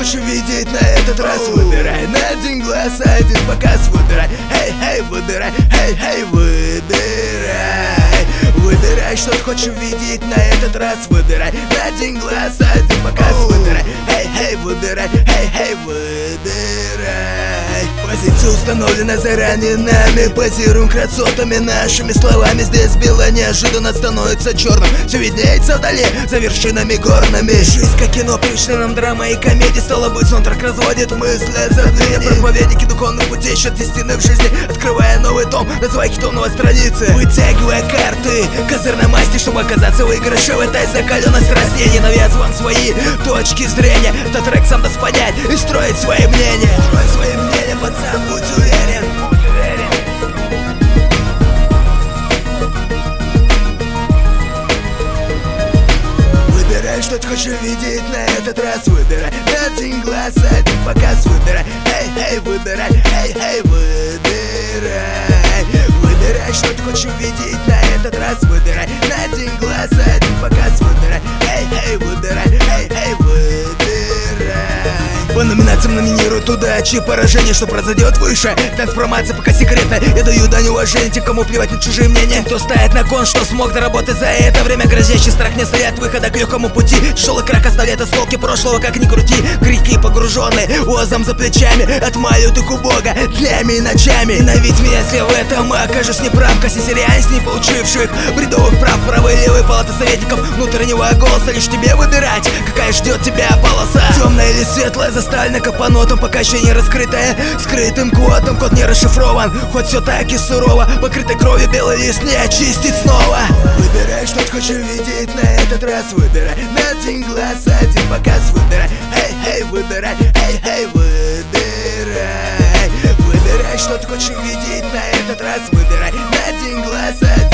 хочешь видеть на этот раз? Выбирай на один глаз, один показ. Выбирай, эй, выбирай, эй, выбирай. Выбирай, что ты хочешь видеть на этот раз. Выбирай на один глаз, один показ. Выбирай, эй, выбирай, эй, выбирай. Позиция установлена заранее нами. Позируем красотами, нашими словами. Здесь белое неожиданно становится черным. Все виднеется вдали, за вершинами горными. Жизнь как кино, привычна нам драма и комедия. Стало быть, саундтрек разводит мысли о забвении. Проповедники духовных путей ищут истины в жизни, открывая новый том, называя хитом новой страницы. Вытягивая карты козырной масти, чтобы оказаться в выигрыше в этой закаленной страсти. Не навязываем свои точки зрения. Этот трек сам даст понять и строить свои мнения. Строй свои мнения, пацан, будь уверен. Выбирай, что ты хочешь видеть на этот раз. Выбирай на один глаз, один показ. Выбирай, эй, выбирай, эй, выбирай. Выбирай, что ты хочешь видеть на этот раз. Выбирай на один глаз, один показ. Выбирай, эй, выбирай, эй, выбирай. По номинациям номинируют удачи и поражение, что произойдет выше. Информация пока секретная, я даю дань уважения тем, кому плевать на чужие мнения. Кто стоит на кон, что смог доработать за это время. Грозящий страх не стоят выхода к легкому пути. Тяжелый крак оставляет осколки прошлого, как ни крути. Крики погруженные озом за плечами отмаливают их у Бога днями и ночами. Ненавидь меня, если в этом окажусь неправ. Коснись реальность не получивших бредовых прав. Правые и левые палаты советников внутреннего голоса. Лишь тебе выбирать, какая ждет тебя полоса. Темная или светлая, заставлена капонотом, пока еще не раскрытая скрытым кодом. Код не расшифрован, хоть все так и сурово. Покрытой кровью белый лист не очистить снова. Выбирай, что ты хочешь видеть на этот раз. Выбирай на один глаз, один показ. Выбирай, эй, выбирай, эй, выбирай. Выбирай, что ты хочешь видеть на этот раз. Выбирай на один глаз, один